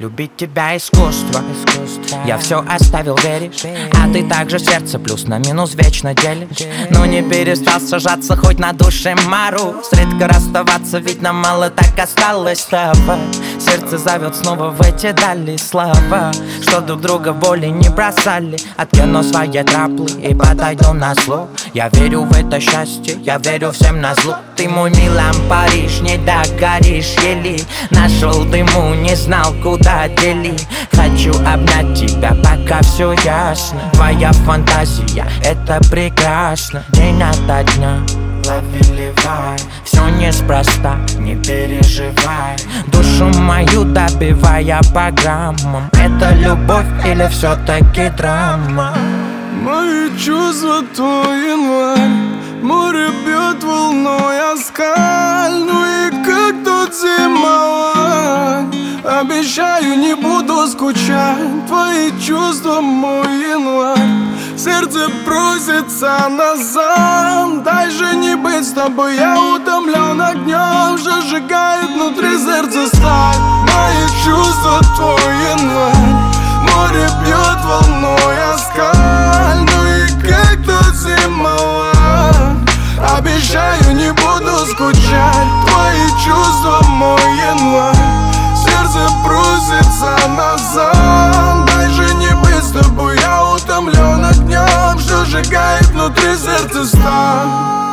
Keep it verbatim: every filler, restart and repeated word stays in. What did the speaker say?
любить тебя искусство, искусство. Я все оставил, веришь? А ты также сердце плюс на минус вечно делишь. Но не перестал сажаться хоть на душе мороз. Редко расставаться, ведь нам мало так осталось с тобой. Сердце зовет снова в эти дали слова, что друг друга в боли не бросали. Откину свои траплы и подойду на зло. Я верю в это счастье, я верю всем на зло. Ты мой Милан Париж, не догоришь еле. Нашел дыму, не знал куда делить. Хочу обнять тебя, пока все ясно. Твоя фантазия, это прекрасно. День ото дня лови вай, все неспроста, не переживай. Душу мою добивая по граммам. Это любовь или все-таки драма? Мои чувства твой январь, море бьет волной о скаль. Ну и как тут зимовать? Обещаю, не буду скучать. Твои чувства мой январь, сердце просится назад. Дай же не быть с тобой, я утомлен огнем, что сжигает внутри сердца сталь. Мои чувства твой январь, море бьет волной о скаль. Ну и как тут зимовать? Обещаю, не буду скучать. Твои чувства мой январь, сердце просится назад. Дай же не быть с тобой, я утомлен огнем, что сжигает внутри сердца сталь.